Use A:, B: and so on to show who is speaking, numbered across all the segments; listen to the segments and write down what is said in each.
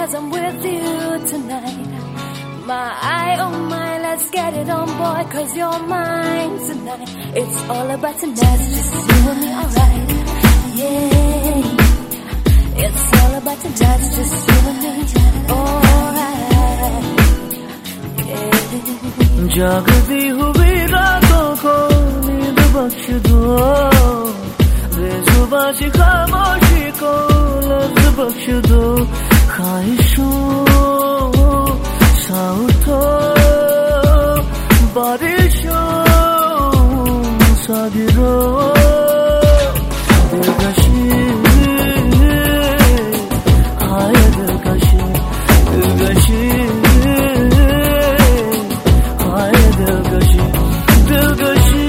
A: 'cause I'm with you tonight. My, oh my, let's get it on, boy, 'cause you're mine tonight. It's all about tonight, just you and me, alright. Yeah, it's all about tonight, just you and me, alright. Yeah.
B: जागती हुई रातों को नींद बख्श दो, बेजुबां सी खामोशी को लफ्ज बख्श दो, ख्वाहिशों सा उठो, बारिशों सा गिरो, दिलकशी हाय दिलकशी, दिलकशी हाय दिलकशी, दिलकशी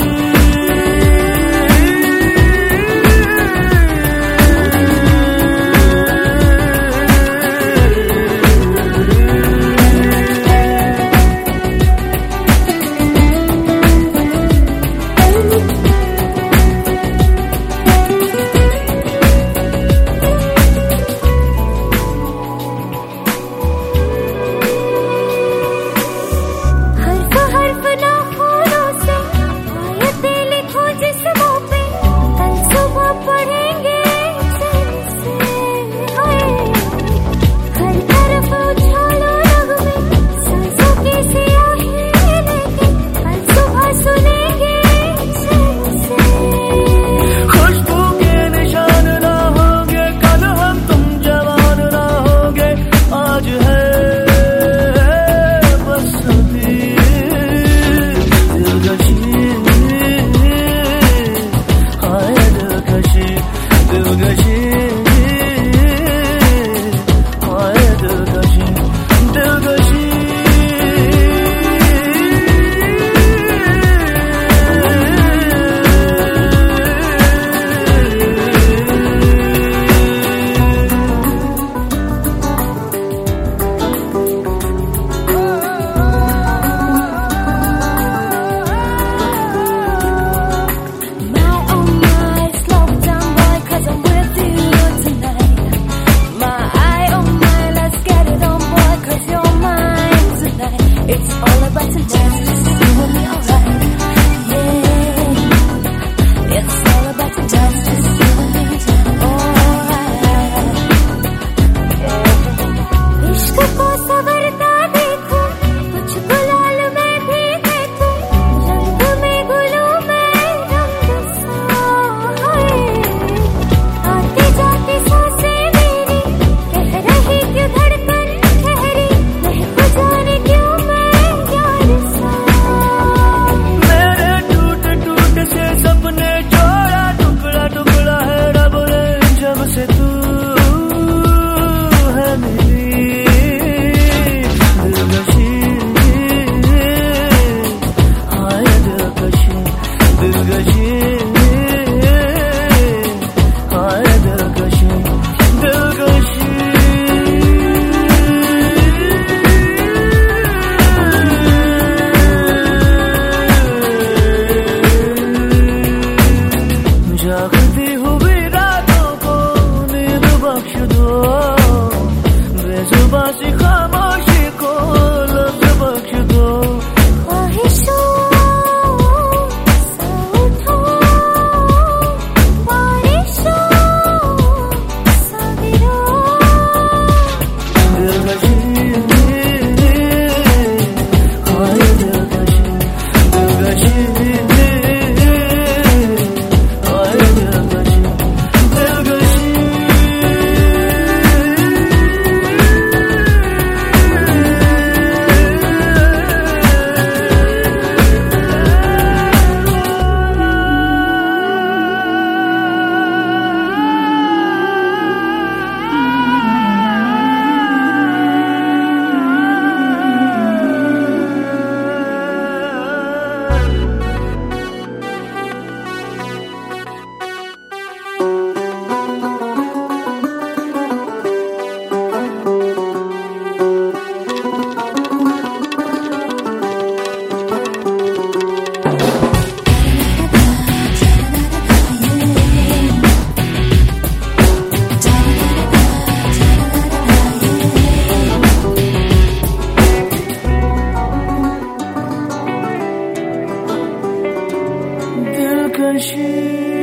B: 的心。